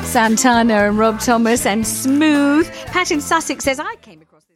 Santana and Rob Thomas and Smooth. Pat in Sussex says, I came across...